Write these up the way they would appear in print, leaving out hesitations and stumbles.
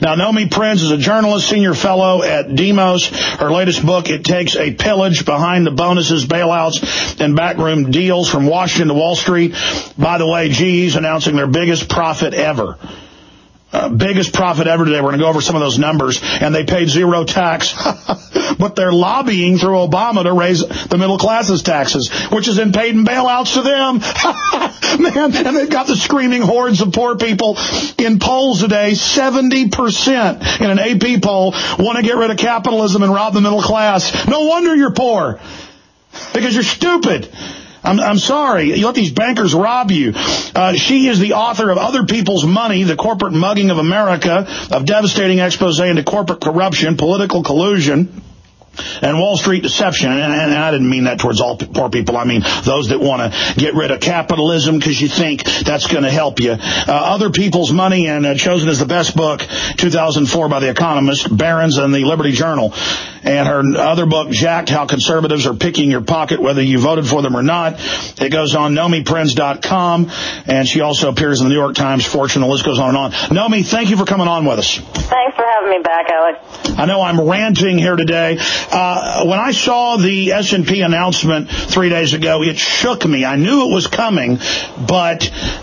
Now, Nomi Prinz is a journalist, senior fellow at Demos. Her latest book, It Takes a Pillage: Behind the Bonuses, Bailouts, and Backroom Deals from Washington to Wall Street. By the way, GE's announcing their biggest profit ever. Biggest profit ever today. We're going to go over some of those numbers. And they paid zero tax. But they're lobbying through Obama to raise the middle class's taxes, which is in paid and bailouts to them. Man, and they've got the screaming hordes of poor people in polls today. 70% in an AP poll want to get rid of capitalism and rob the middle class. No wonder you're poor. Because you're stupid. I'm sorry. You let these bankers rob you. She is the author of Other People's Money, The Corporate Mugging of America, of devastating expose into corporate corruption, political collusion, and Wall Street deception. And I didn't mean that towards all poor people. I mean those that want to get rid of capitalism because you think that's going to help you. Other People's Money, and chosen as the best book, 2004 by The Economist, Barron's, and the Liberty Journal. And her other book, Jacked: How Conservatives Are Picking Your Pocket, Whether You Voted for Them or Not. It goes on NomiPrinz.com, and she also appears in the New York Times, Fortune. The list goes on and on. Nomi, thank you for coming on with us. Thanks for having me back, Alex. I know I'm ranting here today. When I saw the S&P announcement 3 days ago, it shook me. I knew it was coming, but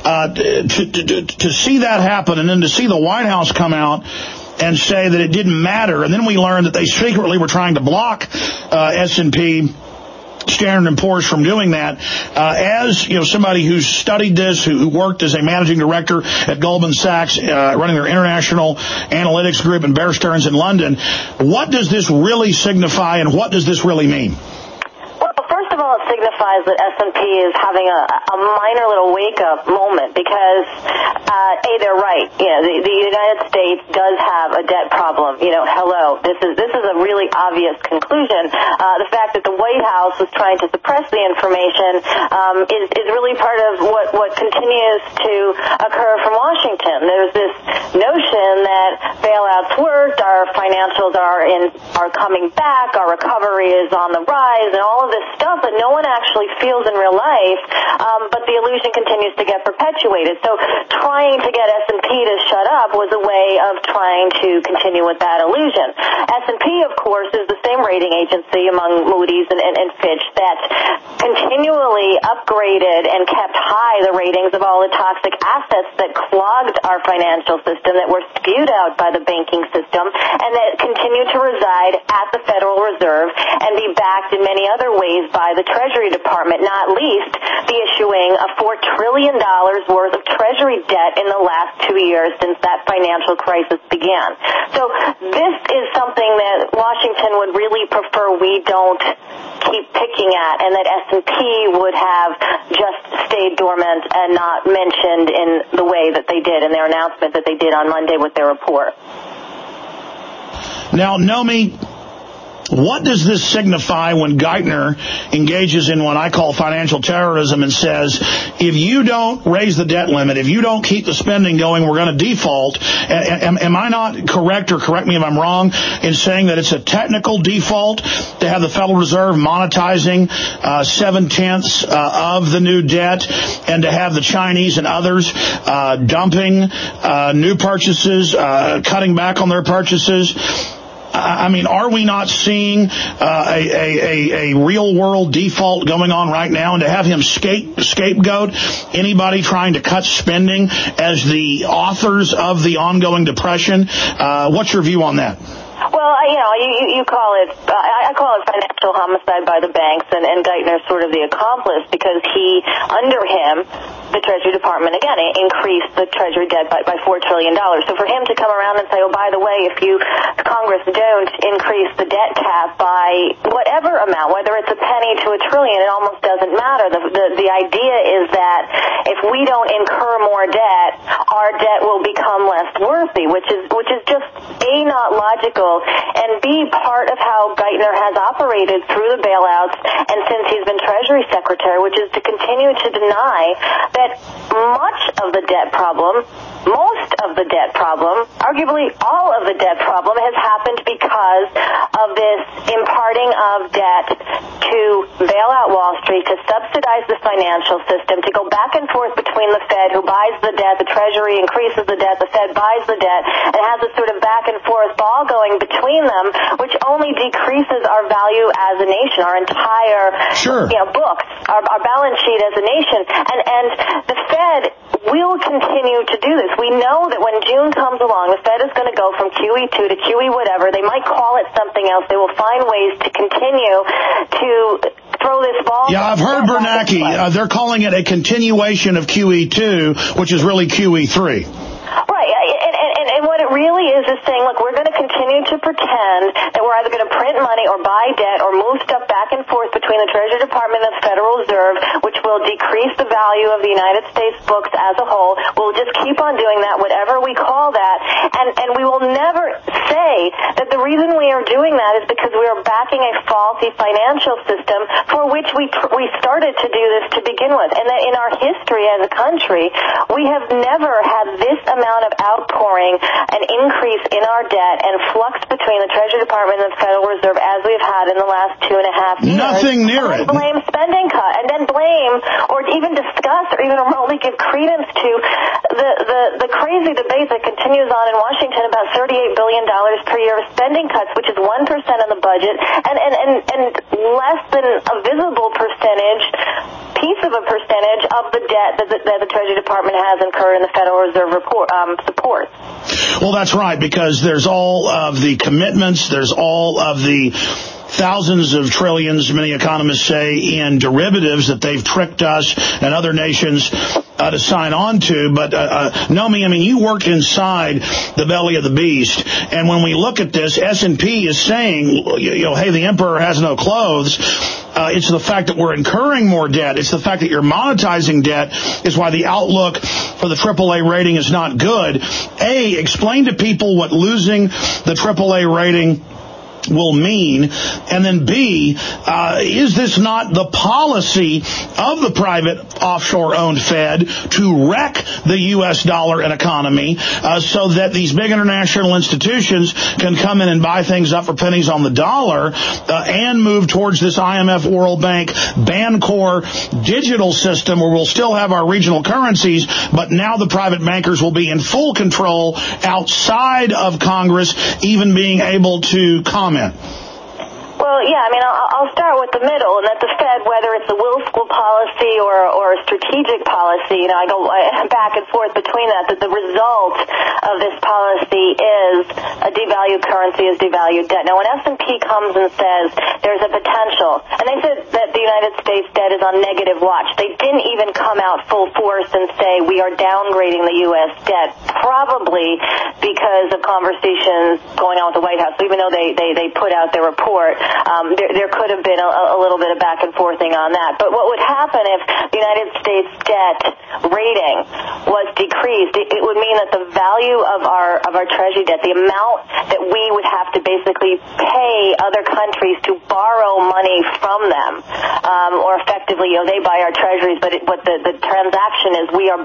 to see that happen and then to see the White House come out and say that it didn't matter, and then we learned that they secretly were trying to block S&P, Standard & Poor's from doing that. As you know, somebody who's studied this, who worked as a managing director at Goldman Sachs, running their international analytics group in Bear Stearns in London, what does this really signify, and what does this really mean? Well, first of all, it signifies that S&P is having a minor little wake-up moment because, they're right. The United States does have a debt problem. Hello, this is a really obvious conclusion. The fact that the White House was trying to suppress the information is really part of what continues to occur from Washington. There's this notion that bailouts worked, our financials are coming back, our recovery is on the rise, and all of this stuff that no one actually feels in real life, but the illusion continues to get perpetuated. So trying to get S&P to shut up was a way of trying to continue with that illusion. S&P, of course, is the same rating agency among Moody's and Fitch that continually upgraded and kept high the ratings of all the toxic assets that clogged our financial system, that were spewed out by the banking system, and that continue to reside at the Federal Reserve and be backed in many other ways by the Treasury Department, not least the issuing of $4 trillion worth of Treasury debt in the last 2 years since that financial crisis began. So this is something that Washington would really prefer we don't keep picking at, and that S&P would have just stayed dormant and not mentioned in the way that they did in their announcement that they did on Monday with their report. Now, Nomi, what does this signify when Geithner engages in what I call financial terrorism and says, if you don't raise the debt limit, if you don't keep the spending going, we're going to default? Am I not correct, or correct me if I'm wrong, in saying that it's a technical default to have the Federal Reserve monetizing 7/10 of the new debt, and to have the Chinese and others dumping new purchases, cutting back on their purchases? I mean, are we not seeing a real-world default going on right now? And to have him scapegoat anybody trying to cut spending as the authors of the ongoing depression, what's your view on that? Well, you call it, I call it financial homicide by the banks, and Geithner's sort of the accomplice, because he, under him, the Treasury Department, again, increased the Treasury debt by $4 trillion. So for him to come around and say, oh, by the way, if you, Congress, don't increase the debt cap by whatever amount, whether it's a penny to $1 trillion, it almost doesn't matter. The idea is that if we don't incur more debt, our debt will become less worthy, which is just A, not logical, and B, part of how Geithner has operated through the bailouts and since he's been Treasury Secretary, which is to continue to deny that much of the debt problem, most of the debt problem, arguably all of the debt problem, has happened because of this imparting of debt to bail out Wall Street, to subsidize the financial system, to go back and forth between the Fed, who buys the debt, the Treasury increases the debt, the Fed buys the debt, and has this sort of back back-and-forth ball going between them, which only decreases our value as a nation, our entire books, our balance sheet as a nation. And the Fed will continue to do this. We know that when June comes along, the Fed is going to go from QE2 to QE whatever. They might call it something else. They will find ways to continue to throw this ball. Yeah, I've heard Bernanke. They're calling it a continuation of QE2, which is really QE3. Right, and what it really is saying, look, we're going to continue to pretend that we're either going to print money or buy debt or move stuff back and forth between the Treasury Department and the Federal Reserve, which will decrease the value of the United States books as a whole. We'll just keep on doing that, whatever we call that, and we will never say that the reason we are doing that is because we are backing a faulty financial system for which we started to do this to begin with, and that in our history as a country, we have never had this amount of outpouring, an increase in our debt, and flux between the Treasury Department and the Federal Reserve as we've had in the last 2.5 years. Nothing near it. Blame spending cut, and then blame or even discuss or even remotely give credence to the crazy debate that continues on in Washington about $38 billion per year of spending cuts, which is 1% of the budget, and less than a visible piece of a percentage of the debt that the Treasury Department has incurred and the Federal Reserve supports. Well, that's right, because there's all of the commitments, there's all of the thousands of trillions, many economists say, in derivatives that they've tricked us and other nations to sign on to. But, Nomi, I mean, you work inside the belly of the beast. And when we look at this, S&P is saying, hey, the emperor has no clothes. It's the fact that we're incurring more debt. It's the fact that you're monetizing debt is why the outlook for the AAA rating is not good. A, explain to people what losing the AAA rating will mean, and then B, is this not the policy of the private offshore-owned Fed to wreck the U.S. dollar and economy so that these big international institutions can come in and buy things up for pennies on the dollar and move towards this IMF, World Bank, Bancor digital system where we'll still have our regional currencies, but now the private bankers will be in full control outside of Congress, even being able to comment? Well, yeah, I mean, I'll start with the middle, and that the Fed, whether it's a willful policy or a strategic policy, I go back and forth between that the result of this policy is a devalued currency, is devalued debt. Now, when S&P comes and says there's a potential, and they said that the United States debt is on negative watch, they didn't even come out full force and say we are downgrading the U.S. debt, probably because of conversations going on with the White House. So even though they put out their report, there could have been a little bit of back and forthing on that. But what would happen if the United States debt rating was decreased? It would mean that the value of our treasury debt, the amount that we would have to basically pay other countries to borrow money from them, or effectively, they buy our treasuries, but the transaction is we're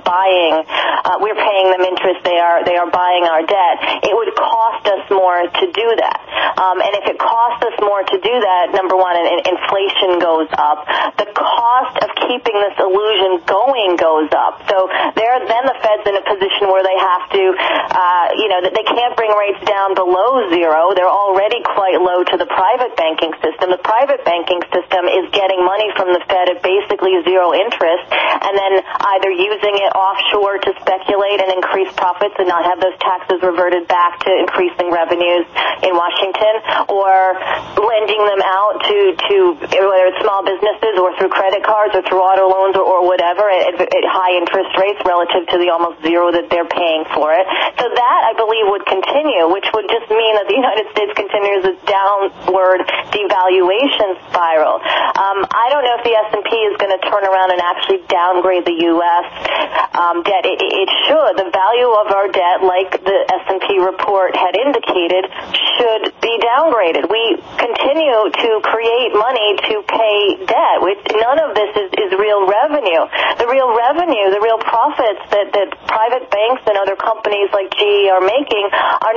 paying them interest, they are buying our debt. It would cost us more to do that. And if it costs us more to do that, number one, inflation goes up. The cost of keeping this illusion going goes up. So then the Fed's in a position where they have to, that they can't bring rates down below zero. They're already quite low to the private banking system. The private banking system is getting money from the Fed at basically zero interest, and then either using it offshore to speculate and increase profits and not have those taxes reverted back to increasing revenues in Washington, or lending them out to whether it's small businesses or through credit cards or through auto loans or whatever at high interest rates relative to the almost zero that they're paying for it. So that, I believe, would continue, which would just mean that the United States continues its downward devaluation spiral. I don't know if the S&P is going to turn around and actually downgrade the U.S. Debt. It should. The value of our debt, like the S&P report had indicated, should be downgraded. We continue to create money to pay debt. None of this is real revenue. The real revenue, the real profits that private banks and other companies like GE are making are not reverting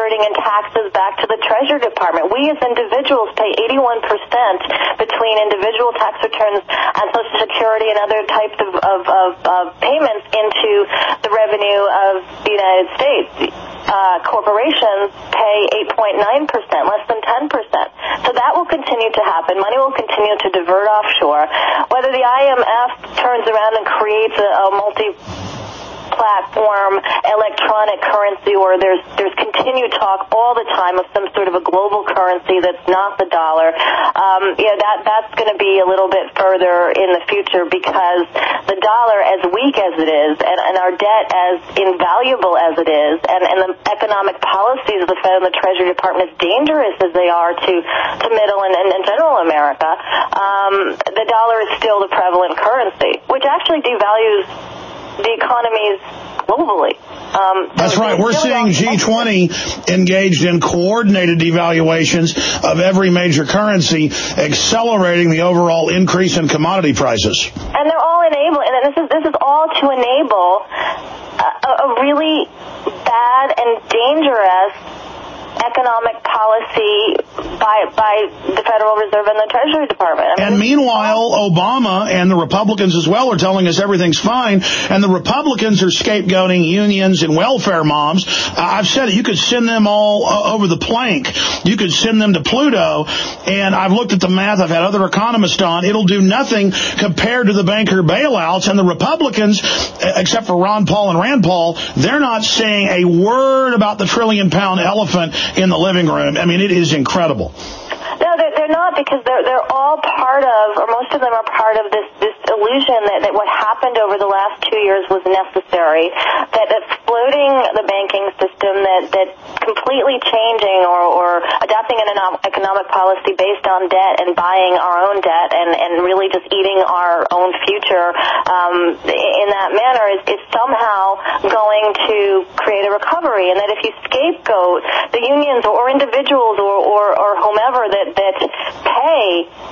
converting in taxes back to the Treasury Department. We as individuals pay 81% between individual tax returns and Social Security and other types of payments into the revenue of the United States. Corporations pay 8.9%, less than 10%. So that will continue to happen. Money will continue to divert offshore. Whether the IMF turns around and creates a multi-platform electronic currency, or there's continued talk all the time of some sort of a global currency that's not the dollar, that's going to be a little bit further in the future, because the dollar, as weak as it is, and our debt as invaluable as it is, and the economic policies of the Fed and the Treasury Department, as dangerous as they are to middle and general America, the dollar is still the prevalent currency, which actually devalues the economies globally. That's right. We're seeing G20 engaged in coordinated devaluations of every major currency, accelerating the overall increase in commodity prices. And they're all enabling, and this is all to enable a really bad and dangerous economic policy by the Federal Reserve and the Treasury Department. And meanwhile, Obama and the Republicans as well are telling us everything's fine, and the Republicans are scapegoating unions and welfare moms. I've said it, you could send them all over the plank. You could send them to Pluto, and I've looked at the math. I've had other economists on. It'll do nothing compared to the banker bailouts, and the Republicans, except for Ron Paul and Rand Paul, they're not saying a word about the trillion-pound elephant in the living room. I mean, it is incredible. No, they're not, because they're all part of, or most of them are part of this illusion that what happened over the last 2 years was necessary, that floating the banking system, that completely changing or adopting an economic policy based on debt and buying our own debt and really just eating our own future in that manner is somehow going to create a recovery, and that if you scapegoat the unions or individuals or whomever that pay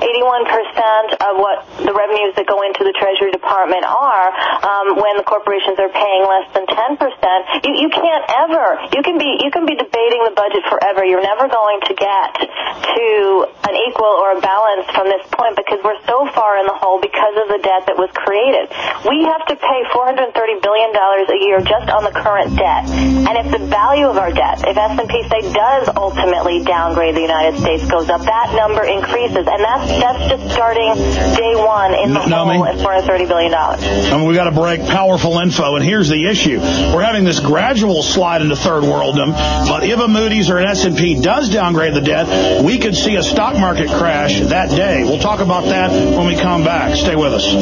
81% of what the revenues that go into the Treasury Department are, when the corporations are paying less than 10%, you can't ever. You can be debating the budget forever. You're never going to get to an equal or a balance from this point, because we're so far in the hole because of the debt that was created. We have to pay $430 billion a year just on the current debt, and if the value of our debt, if S&P say does ultimately downgrade the United States, goes up, that number increases, and that's just starting day one in the hole at $430 billion. And we got to break. Powerful info, and here's the issue. We're having this gradual slide into third worlddom, but if a Moody's or an S&P does downgrade the debt, we could see a stock market crash that day. We'll talk about that when we come back. Stay with us.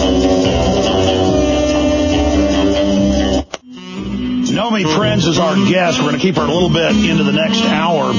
Nomi Prinz is our guest. We're going to keep her a little bit into the next hour.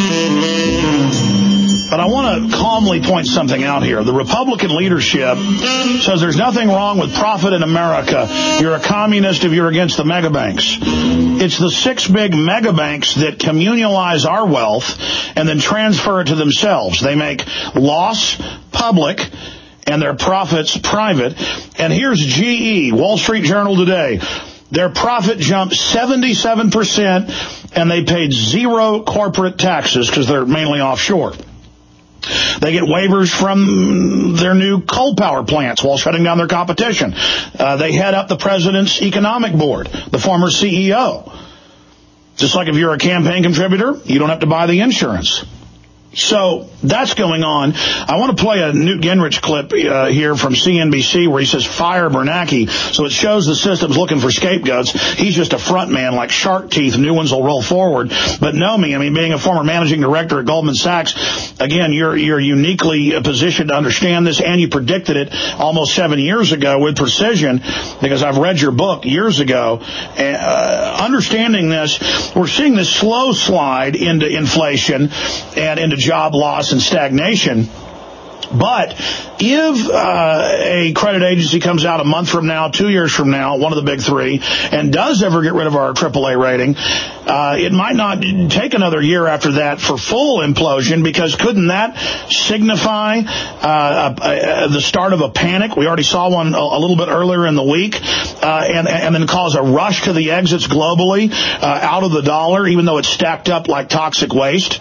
But I want to calmly point something out here. The Republican leadership says there's nothing wrong with profit in America. You're a communist if you're against the mega banks. It's the 6 big mega banks that communalize our wealth and then transfer it to themselves. They make loss public and their profits private. And here's GE, Wall Street Journal today. Their profit jumped 77%, and they paid 0 corporate taxes because they're mainly offshore. They get waivers from their new coal power plants while shutting down their competition. They head up the president's economic board, the former CEO. Just like if you're a campaign contributor, you don't have to buy the insurance. So that's going on. I want to play a Newt Gingrich clip here from CNBC where he says, fire Bernanke. So it shows the system's looking for scapegoats. He's just a front man like shark teeth. New ones will roll forward. But Nomi, I mean, being a former managing director at Goldman Sachs, again, you're uniquely positioned to understand this, and you predicted it almost 7 years ago with precision, because I've read your book years ago. Understanding this, we're seeing this slow slide into inflation and into job loss and stagnation. But if a credit agency comes out a month from now, 2 years from now, one of the big three, and does ever get rid of our AAA rating, it might not take another year after that for full implosion, because couldn't that signify the start of a panic? We already saw one a little bit earlier in the week, and then cause a rush to the exits globally out of the dollar, even though it's stacked up like toxic waste.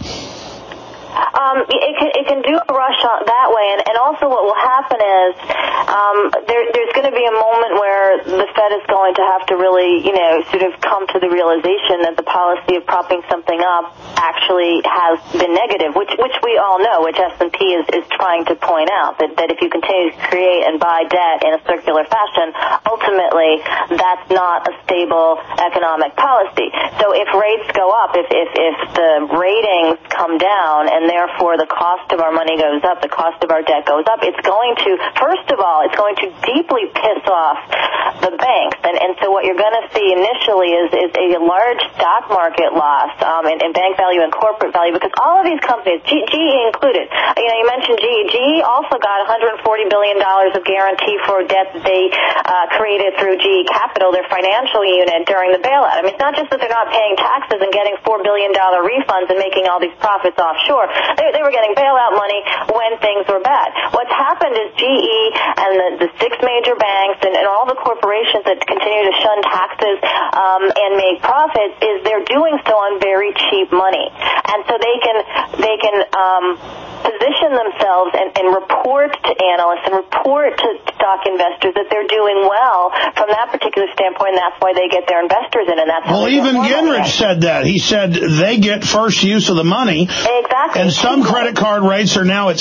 It can do a rush that way, and also what will happen is there's going to be a moment where the Fed is going to have to really, sort of come to the realization that the policy of propping something up actually has been negative, which we all know, which S&P is trying to point out, that if you continue to create and buy debt in a circular fashion, ultimately that's not a stable economic policy. So if rates go up, if the ratings come down, and therefore the cost of our money goes up, the cost of our debt goes up, it's going to, first of all, it's going to deeply piss off the banks. And so what you're going to see initially is a large stock market loss in bank value and corporate value, because all of these companies, GE included, you mentioned GE. GE also got $140 billion of guarantee for debt that they created through GE Capital, their financial unit, during the bailout. I mean, it's not just that they're not paying taxes and getting $4 billion refunds and making all these profits offshore. They were getting bailout money when things were bad. What's happened is GE and the six major banks and all the corporations that continue to shun taxes and make profits, is they're doing so on very cheap money. And so they can position themselves and report to analysts and report to stock investors that they're doing well from that particular standpoint, and that's why they get their investors in, and that's how even Gingrich said that. He said they get first use of the money. Exactly. And some credit card rates are now at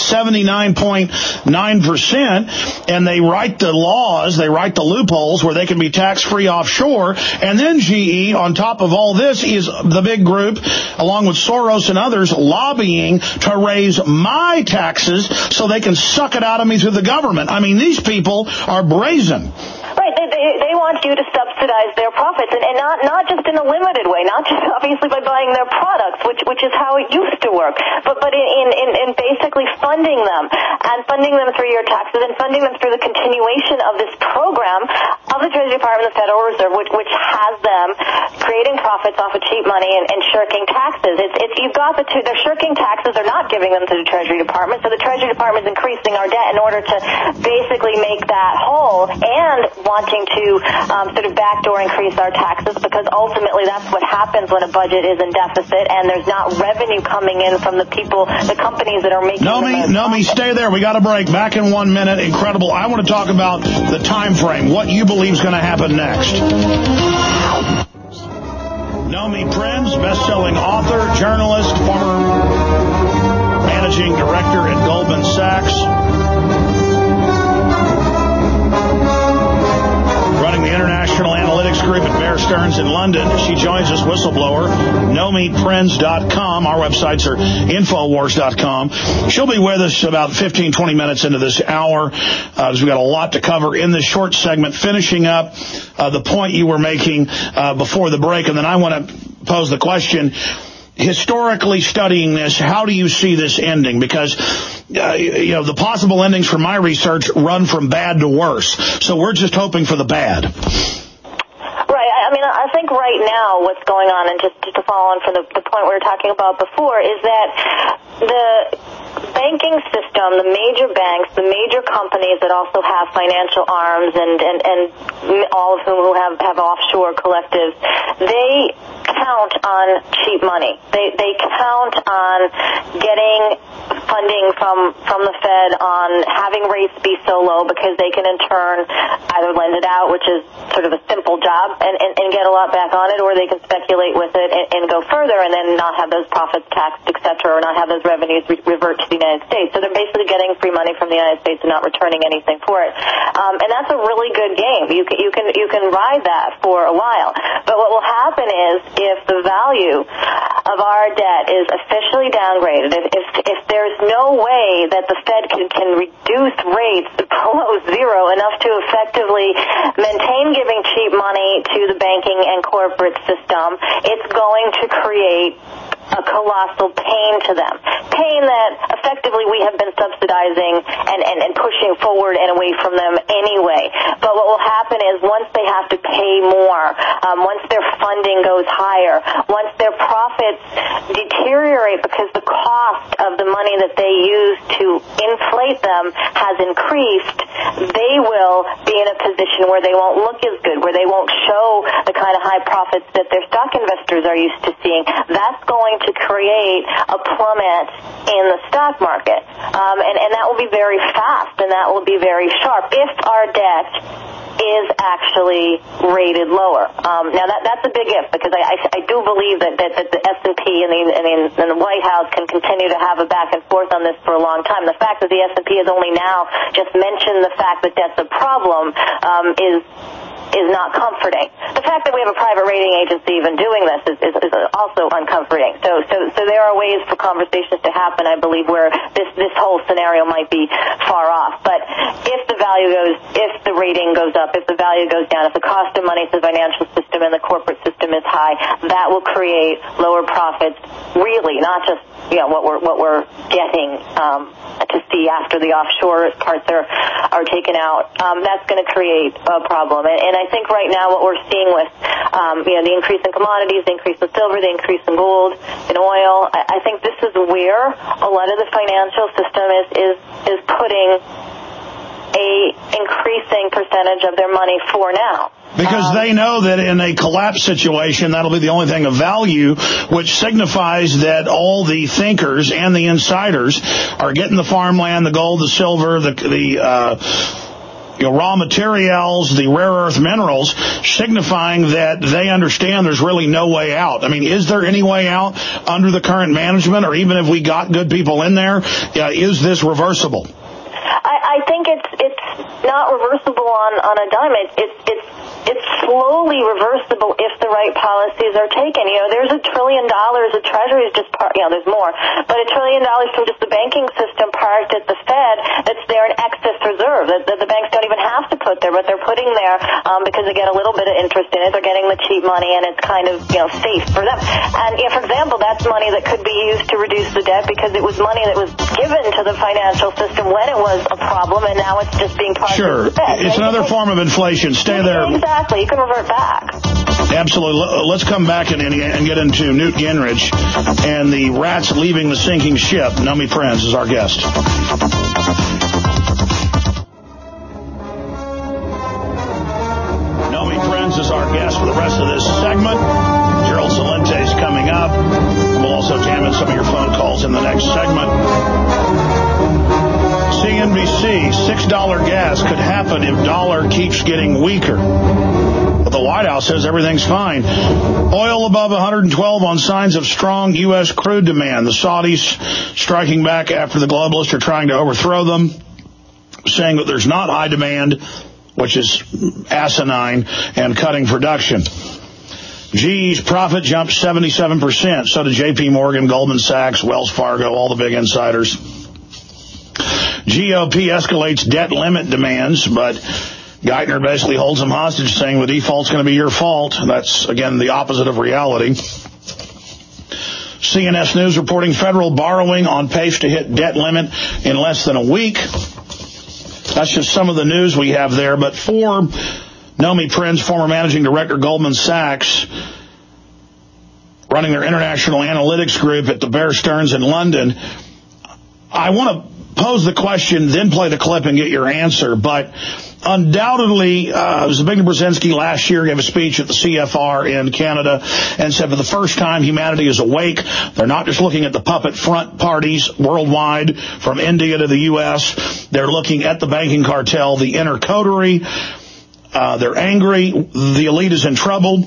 79.9%, and they write the laws, they write the loopholes where they can be tax-free offshore. And then GE, on top of all this, is the big group, along with Soros and others, lobbying to raise my taxes so they can suck it out of me through the government. I mean, these people are brazen. Right, they want you to subsidize their profits, and not just in a limited way, not just obviously by buying their products, which is how it used to work, but in basically funding them, and funding them through your taxes, and funding them through the continuation of this program of the Treasury Department and the Federal Reserve, which has them creating profits off of cheap money and shirking taxes. You've got the two. They're shirking taxes. They're not giving them to the Treasury Department, so the Treasury Department is increasing our debt in order to basically make that whole, and wanting to sort of backdoor increase our taxes, because ultimately that's what happens when a budget is in deficit and there's not revenue coming in from the people, the companies that are making Nomi, stay there. We got a break. Back in 1 minute. Incredible. I want to talk about the time frame, what you believe is going to happen next. Nomi Prinz, best-selling author, journalist, former managing director at Goldman Sachs, running the International Analytics Group at Bear Stearns in London. She joins us, whistleblower, NomiPrinz.com. Our websites are Infowars.com. She'll be with us about 15, 20 minutes into this hour, because we've got a lot to cover in this short segment, finishing up the point you were making before the break. And then I want to pose the question, historically studying this, how do you see this ending? Because the possible endings from my research run from bad to worse. So we're just hoping for the bad. Right. I mean, I think right now what's going on, and just to follow on from the point we were talking about before, is that the banking system, the major banks, the major companies that also have financial arms and all of whom have offshore collectives, they count on cheap money. They count on getting funding from the Fed, on having rates be so low, because they can in turn either lend it out, which is sort of a simple job, and get a lot back on it, or they can speculate with it and go further and then not have those profits taxed, etc., or not have those revenues revert to the United States. So they're basically getting free money from the United States and not returning anything for it. And that's a really good game. You can ride that for a while. But what will happen is, if the value of our debt is officially downgraded, if there's no way that the Fed can reduce rates below zero enough to effectively maintain giving cheap money to the banking and corporate system, it's going to create a colossal pain to them. Pain that effectively we have been subsidizing and pushing forward and away from them anyway. But what will happen is once they have to pay more, once their funding goes higher, once their profits deteriorate because the cost of the money that they use to inflate them has increased, they will be in a position where they won't look as good, where they won't show the kind of high profits that their stock investors are used to seeing. That's going to create a plummet in the stock market. And that will be very fast, and that will be very sharp if our debt is actually rated lower. Now, that's a big if, because I do believe that the S&P and the White House can continue to have a back and forth on this for a long time. The fact that the S&P has only now just mentioned the fact that debt's a problem is not comforting. The fact that we have a private rating agency even doing this is also uncomforting. So there are ways for conversations to happen, I believe, where this whole scenario might be far off. But if the rating goes up, if the value goes down, if the cost of money to the financial system and the corporate system is high, that will create lower profits, really, not just what we're getting to see after the offshore parts are taken out. That's going to create a problem. And I think right now what we're seeing with the increase in commodities, the increase in silver, the increase in gold, in oil, I think this is where a lot of the financial system is putting a increasing percentage of their money for now. Because they know that in a collapse situation, that'll be the only thing of value, which signifies that all the thinkers and the insiders are getting the farmland, the gold, the silver, the raw materials, the rare earth minerals, signifying that they understand there's really no way out. I mean, is there any way out under the current management, or even if we got good people in there, is this reversible? I think it's not reversible on a dime. It's slowly reversible if the right policies are taken. There's $1 trillion of treasuries there's more, but $1 trillion from just the banking system parked at the Fed that's there in excess reserve that the banks don't even have to put there, but they're putting there because they get a little bit of interest in it. They're getting the cheap money, and it's kind of safe for them. And for example, that's money that could be used to reduce the debt because it was money that was given to the financial system when it was a problem, and now it's just being parked. Sure, at the Fed. It's another form of inflation. Stay there. Exactly. You can revert back. Absolutely. Let's come back and get into Newt Gingrich and the rats leaving the sinking ship. Nomi Prinz is our guest. Nomi Prinz is our guest for the rest of this segment. Gerald Celente is coming up. We'll also jam in some of your phone calls in the next segment. CNBC, $6 gas could happen if dollar keeps getting weaker. But the White House says everything's fine. Oil above 112 on signs of strong U.S. crude demand. The Saudis striking back after the globalists are trying to overthrow them, saying that there's not high demand, which is asinine, and cutting production. GE's profit jumped 77%. So did J.P. Morgan, Goldman Sachs, Wells Fargo, all the big insiders. GOP escalates debt limit demands, but Geithner basically holds them hostage, saying the default's going to be your fault. That's, again, the opposite of reality. CNS News reporting federal borrowing on pace to hit debt limit in less than a week. That's just some of the news we have there. But for Nomi Prinz, former managing director, Goldman Sachs, running their international analytics group at the Bear Stearns in London, I want to pose the question, then play the clip and get your answer. But undoubtedly, Zbigniew Brzezinski last year gave a speech at the CFR in Canada and said for the first time humanity is awake. They're not just looking at the puppet front parties worldwide from India to the U.S. They're looking at the banking cartel, the inner coterie. They're angry. The elite is in trouble.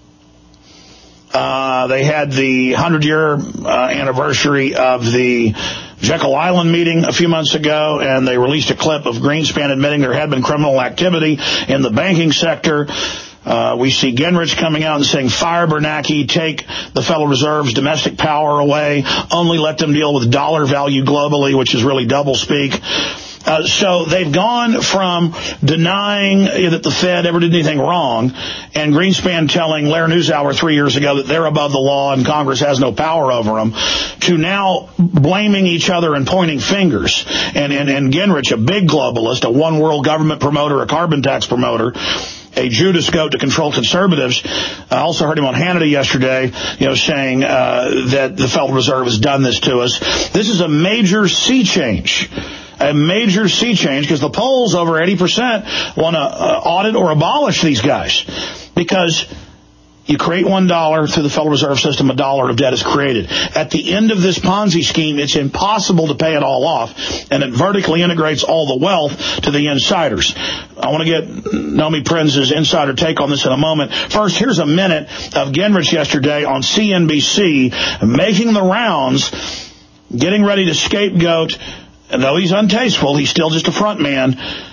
They had the 100-year anniversary of the Jekyll Island meeting a few months ago, and they released a clip of Greenspan admitting there had been criminal activity in the banking sector. We see Gingrich coming out and saying, fire Bernanke, take the Federal Reserve's domestic power away, only let them deal with dollar value globally, which is really doublespeak. So they've gone from denying that the Fed ever did anything wrong, and Greenspan telling Lair NewsHour 3 years ago that they're above the law and Congress has no power over them, to now blaming each other and pointing fingers. And Gingrich, a big globalist, a one world government promoter, a carbon tax promoter, a Judas goat to control conservatives. I also heard him on Hannity yesterday, saying that the Federal Reserve has done this to us. This is a major sea change. A major sea change, because the polls over 80% want to audit or abolish these guys, because you create $1 through the Federal Reserve System, $1 of debt is created. At the end of this Ponzi scheme, it's impossible to pay it all off, and it vertically integrates all the wealth to the insiders. I want to get Nomi Prince's insider take on this in a moment. First, here's a minute of Gingrich yesterday on CNBC, making the rounds, getting ready to scapegoat. And though he's untasteful, he's still just a front man.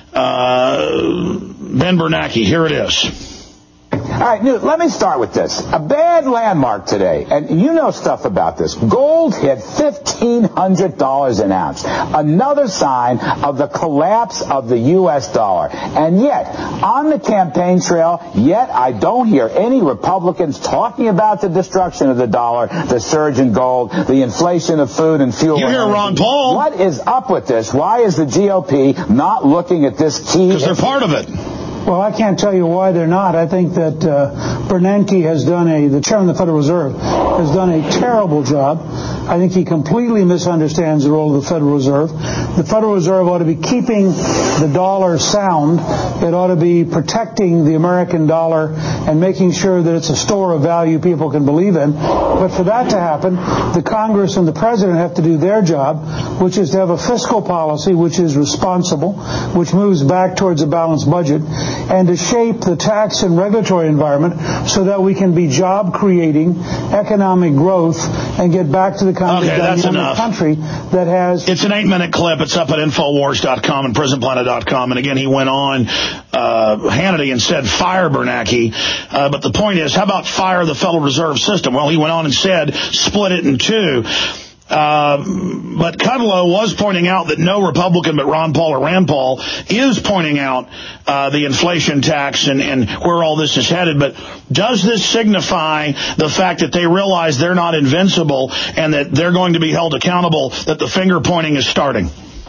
Ben Bernanke, here it is. All right, let me start with this. A bad landmark today, and you know stuff about this. Gold hit $1,500 an ounce. Another sign of the collapse of the U.S. dollar. And yet, on the campaign trail, I don't hear any Republicans talking about the destruction of the dollar, the surge in gold, the inflation of food and fuel. You hear Ron Paul. What is up with this? Why is the GOP not looking at this key? Because they're part of it. Well, I can't tell you why they're not. I think that Bernanke has done the chairman of the Federal Reserve, has done a terrible job. I think he completely misunderstands the role of the Federal Reserve. The Federal Reserve ought to be keeping the dollar sound. It ought to be protecting the American dollar and making sure that it's a store of value people can believe in. But for that to happen, the Congress and the President have to do their job, which is to have a fiscal policy which is responsible, which moves back towards a balanced budget, and to shape the tax and regulatory environment so that we can be job-creating, economic growth, and get back to the kind of dynamic country that has... It's an 8-minute clip. It's up at Infowars.com and PrisonPlanet.com. And again, he went on Hannity and said, fire Bernanke. But the point is, how about fire the Federal Reserve System? Well, he went on and said, split it in two. But Kudlow was pointing out that no Republican but Ron Paul or Rand Paul is pointing out the inflation tax and where all this is headed. But does this signify the fact that they realize they're not invincible and that they're going to be held accountable, that the finger pointing is starting?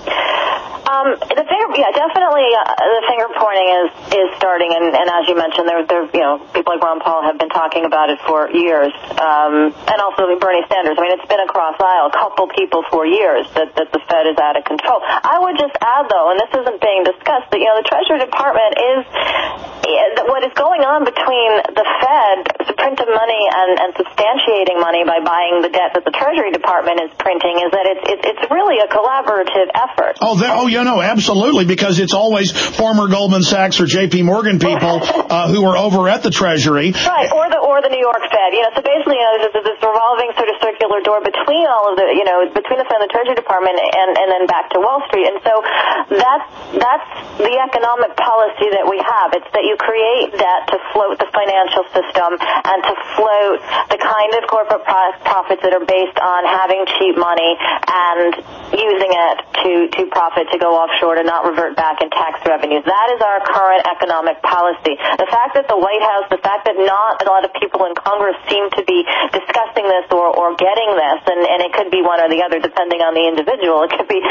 Definitely the finger pointing is starting, and as you mentioned, there people like Ron Paul have been talking about it for years, and also Bernie Sanders. I mean, it's been across aisle, a couple people for years that the Fed is out of control. I would just add, though, and this isn't being discussed, that the Treasury Department is what is going on between the Fed, the print of money, and substantiating money by buying the debt that the Treasury Department is printing, is that it's really a collaborative effort. Absolutely, because it's always former Goldman Sachs or J.P. Morgan people who are over at the Treasury. Right, or the New York Fed. So basically, there's this revolving sort of circular door between all of the, between the Fed and the Treasury Department and then back to Wall Street. And so that's the economic policy that we have. It's that you create debt to float the financial system and to float the kind of corporate profits that are based on having cheap money and using it to profit, to go offshore, to not revert back in tax revenues. That is our current economic policy. The fact that the White House, the fact that not a lot of people in Congress seem to be discussing this or getting this, and it could be one or the other depending on the individual. It could be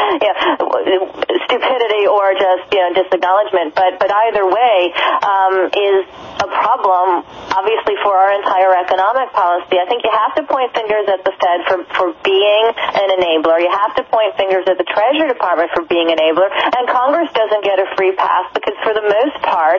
stupidity or just disacknowledgement. But either way is a problem, obviously, for our entire economic policy. I think you have to point fingers at the Fed for being an enabler. You have to point fingers at the Treasury Department for being an enabler. And Congress doesn't get a free pass because, for the most part,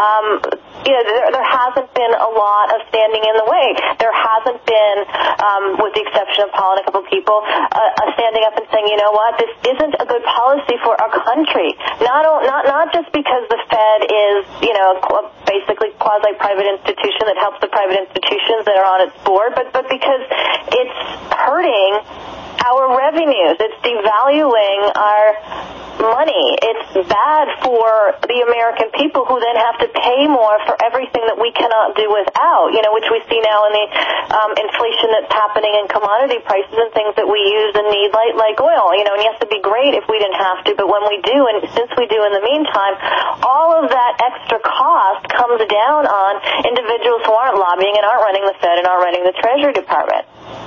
there hasn't been a lot of standing in the way. There hasn't been, with the exception of Paul and a couple of people, standing up and saying, you know what, this isn't a good policy for our country. Not just because the Fed is, basically quasi-private institution that helps the private institutions that are on its board, but because it's hurting our revenues. It's devaluing our money. It's bad for the American people who then have to pay more for everything that we cannot do without, which we see now in the inflation that's happening in commodity prices and things that we use and need like oil, and yes, it'd be great if we didn't have to, but when we do, and since we do in the meantime, all of that extra cost comes down on individuals who aren't lobbying and aren't running the Fed and aren't running the Treasury Department.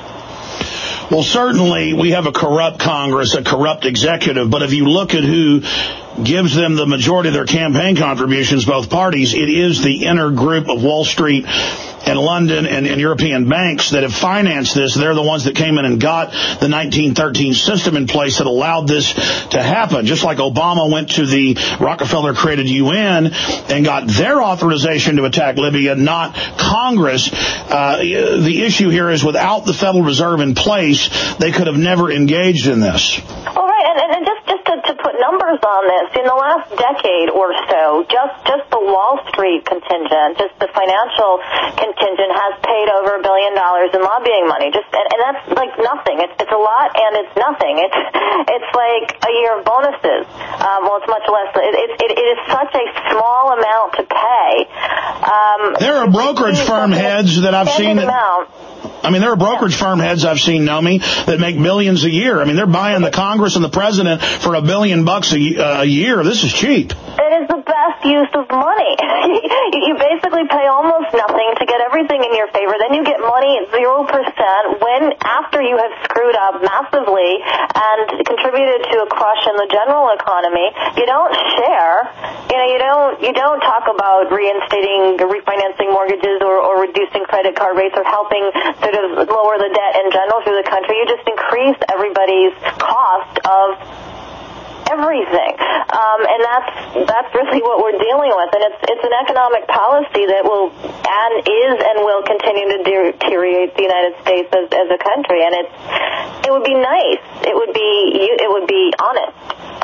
Well, certainly we have a corrupt Congress, a corrupt executive, but if you look at who gives them the majority of their campaign contributions, both parties, it is the inner group of Wall Street and London and European banks that have financed this. They're the ones that came in and got the 1913 system in place that allowed this to happen. Just like Obama went to the Rockefeller-created UN and got their authorization to attack Libya, not Congress. The issue here is without the Federal Reserve in place, they could have never engaged in this. All right, and just to put numbers on this, in the last decade or so, just the Wall Street contingent, just the financial contingent has paid over $1 billion in lobbying money. And that's like nothing. It's a lot and it's nothing. It's like a year of bonuses. It's much less. It is such a small amount to pay. There are brokerage firm heads that I've seen. There are brokerage firm heads I've seen, Nomi, that make millions a year. They're buying the Congress and the president for $1 billion a year. This is cheap. It is the best use of money. You basically pay almost nothing to get everything in your favor. Then you get money at 0% when, after you have screwed up massively and contributed to a crush in the general economy, you don't share. You don't talk about refinancing mortgages or reducing credit card rates or helping sort of lower the debt in general through the country. You just increase everybody's cost of everything, and that's really what we're dealing with. And it's an economic policy that will continue to deteriorate the United States as a country. And it would be nice. It would be honest,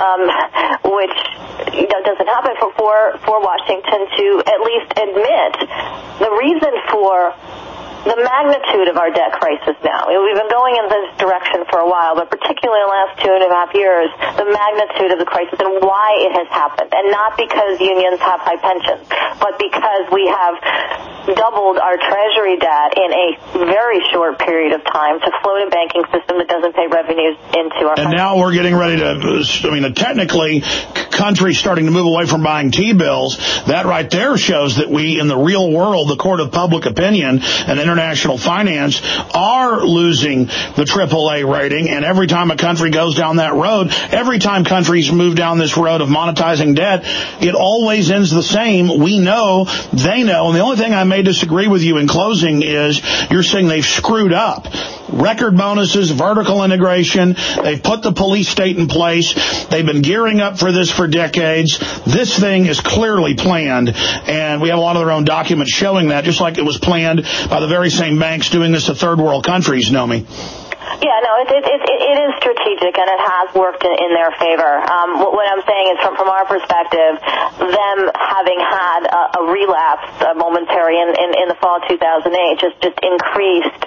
which doesn't happen for Washington to at least admit the reason for the magnitude of our debt crisis now. We've been going in this direction for a while, but particularly in the last 2.5 years, the magnitude of the crisis and why it has happened. And not because unions have high pensions, but because we have doubled our Treasury debt in a very short period of time to float a banking system that doesn't pay revenues into our country. And now we're getting ready to, technically, countries starting to move away from buying T-bills. That right there shows that we, in the real world, the court of public opinion and international finance, are losing the AAA rating. And every time a country goes down that road, every time countries move down this road of monetizing debt, it always ends the same. We know, they know. And the only thing I may disagree with you in closing is you're saying they've screwed up. Record bonuses, vertical integration. They've put the police state in place. They've been gearing up for this for decades. This thing is clearly planned, and we have a lot of their own documents showing that, just like it was planned by the very same banks doing this to third world countries, Nomi. Yeah, no, it is strategic, and it has worked in their favor. What I'm saying is, from our perspective, them having had a relapse momentary in the fall of 2008 just increased,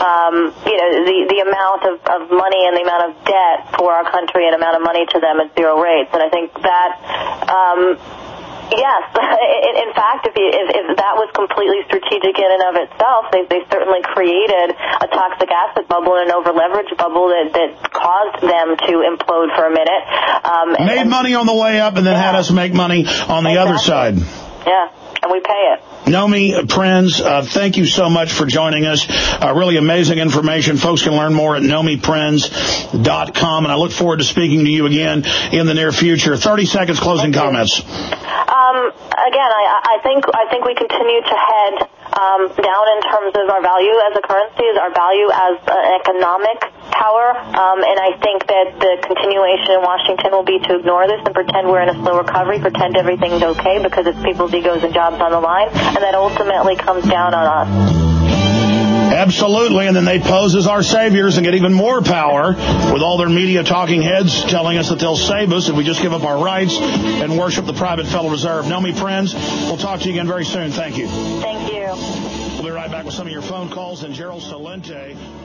the amount of money and the amount of debt for our country and amount of money to them at zero rates. And I think that, yes, in fact, if that was completely strategic in and of itself, they certainly created a toxic asset bubble and an over-leveraged bubble that caused them to implode for a minute. Made money on the way up and then had us make money on the other side. Yeah, and we pay it. Nomi Prinz, thank you so much for joining us. Really amazing information. Folks can learn more at nomiprinz.com, and I look forward to speaking to you again in the near future. 30 seconds, closing comments. Again, I think we continue to head down in terms of our value as a currency, our value as an economic power, and I think that the continuation in Washington will be to ignore this and pretend we're in a slow recovery, pretend everything's okay because it's people's egos and jobs on the line, and that ultimately comes down on us. Absolutely, and then they pose as our saviors and get even more power with all their media talking heads telling us that they'll save us if we just give up our rights and worship the private Federal Reserve. Nomi Prinz, we'll talk to you again very soon. Thank you. Thank you. We'll be right back with some of your phone calls and Gerald Celente.